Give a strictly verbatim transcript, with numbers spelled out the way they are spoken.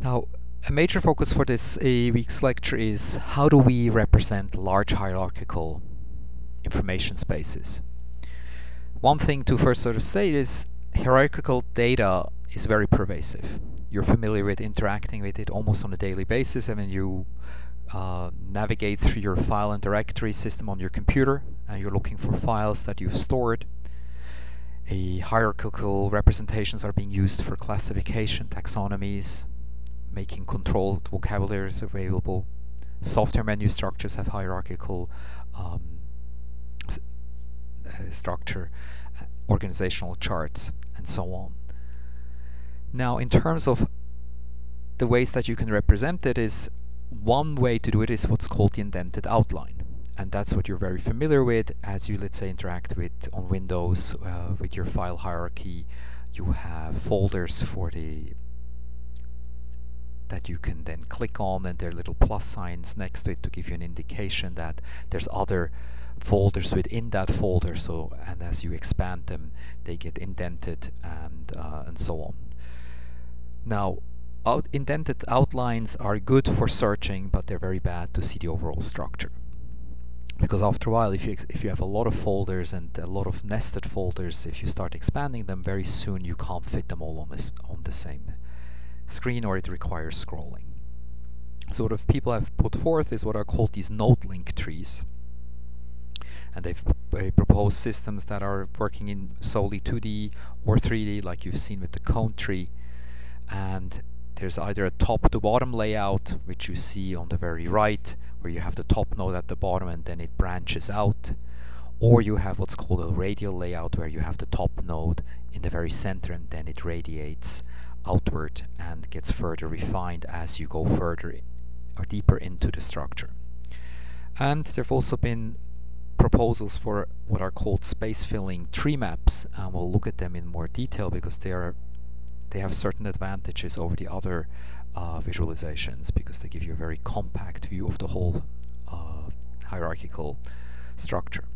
Now, a major focus for this a week's lecture is how do we represent large hierarchical information spaces. One thing to first sort of state is hierarchical data is very pervasive. You're familiar with interacting with it almost on a daily basis. I mean, you uh, navigate through your file and directory system on your computer, and you're looking for files that you've stored. A hierarchical representations are being used for classification, taxonomies, making controlled vocabularies available. Software menu structures have hierarchical um, uh, structure, uh, organizational charts, and so on. Now, in terms of the ways that you can represent it, is one way to do it is what's called the indented outline. And that's what you're very familiar with as you, let's say, interact with on Windows uh, with your file hierarchy. You have folders for the that you can then click on, and there are little plus signs next to it to give you an indication that there's other folders within that folder. So, and as you expand them, they get indented and uh, and so on. Now, out indented outlines are good for searching, but they're very bad to see the overall structure. Because after a while, if you if you have a lot of folders and a lot of nested folders, if you start expanding them, very soon you can't fit them all on this on the same screen, or it requires scrolling. So what people have put forth is what are called these node link trees, and they've uh, proposed systems that are working in solely two D or three D, like you've seen with the cone tree. And there's either a top to bottom layout, which you see on the very right, where you have the top node at the bottom and then it branches out, or you have what's called a radial layout, where you have the top node in the very center and then it radiates outward and gets further refined as you go further in, or deeper into the structure. And there have also been proposals for what are called space filling tree maps, and we'll look at them in more detail because they are they have certain advantages over the other uh, visualizations, because they give you a very compact view of the whole uh, hierarchical structure.